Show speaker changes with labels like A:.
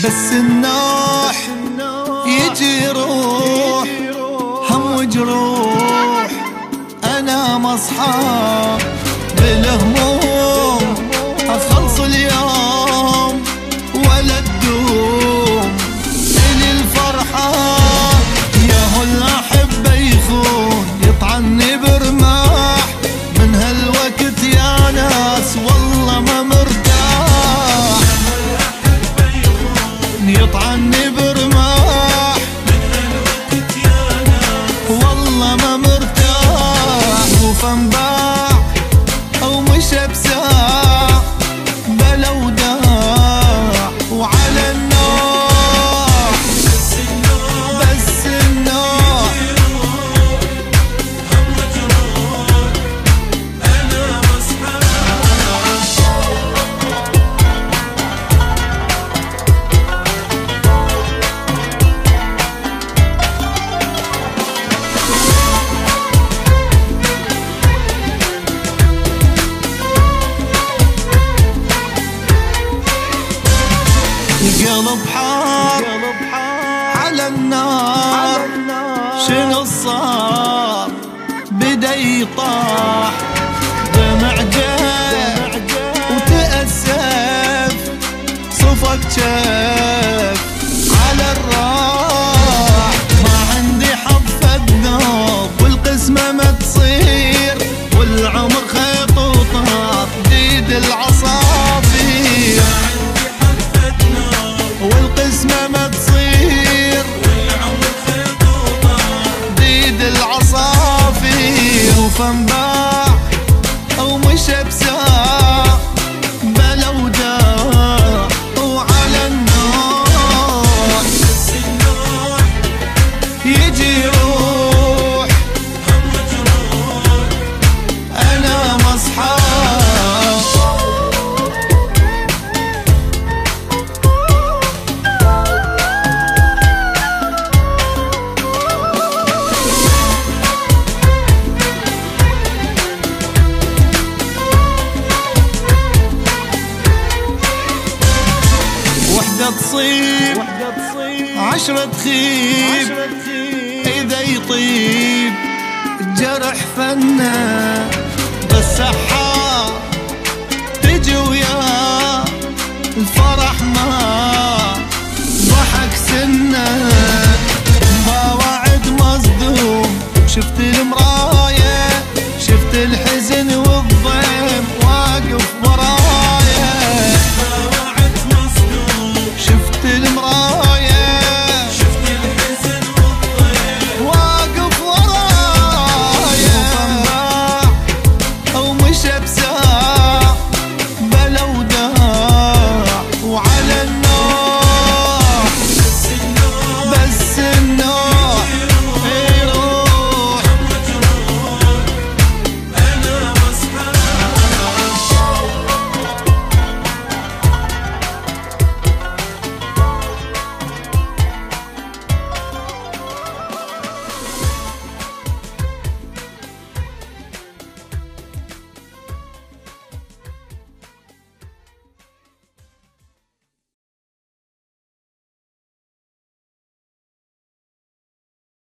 A: بس النوح يجي يروح هم وجروح. انا مصحى بالهموم اخلص اليوم ولا تدوم الي الفرحة. ياهو الاحبة يخون يطعني برماح من هالوقت يا ناس والله ما مرتاح. يطعني برماح من هالوقت يا ناس والله ما مرتاح. وفنباع او مشى بساع بلا وداع وعلى النوح بس النوح هم مجروح. انا مصحى قلب حار على النار. شنو صار بدا يطاح دمع جاء وتأسف صفك شاف على الراح. ما عندي حفة ذنوب والقسمة ما تصير والعمر خيط وطار ديد العصافير. والقسمة ما تصير والعمر خيط وطار ديد العصافير. وفنباع او مشى بساع بلا وداع وعلى النوح يجي يروح هم مجروح. انا مصحى تصيب 10 تخيب. إذا يطيب الجرح فنه بس سحار تجي وياه الفرح ما